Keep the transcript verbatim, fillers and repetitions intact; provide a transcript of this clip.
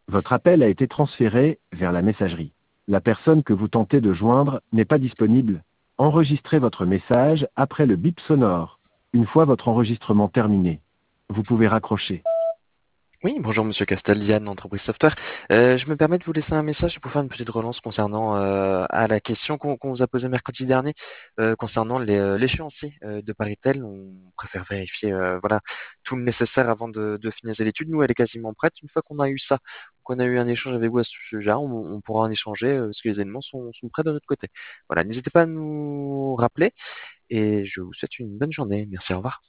Votre appel a été transféré vers la messagerie. La personne que vous tentez de joindre n'est pas disponible. Enregistrez votre message après le bip sonore. Une fois votre enregistrement terminé, vous pouvez raccrocher. Oui, bonjour Monsieur Castel, Yann, Entreprise Software. Euh, je me permets de vous laisser un message pour faire une petite relance concernant euh, à la question qu'on qu'on vous a posée mercredi dernier euh, concernant les, euh, l'échéancier euh, de Paritel. On préfère vérifier euh, voilà tout le nécessaire avant de, de finaliser l'étude. Nous, elle est quasiment prête. Une fois qu'on a eu ça, qu'on a eu un échange avec vous à ce sujet, on, on pourra en échanger euh, parce que les éléments sont, sont prêts de notre côté. Voilà, n'hésitez pas à nous rappeler et je vous souhaite une bonne journée. Merci, au revoir.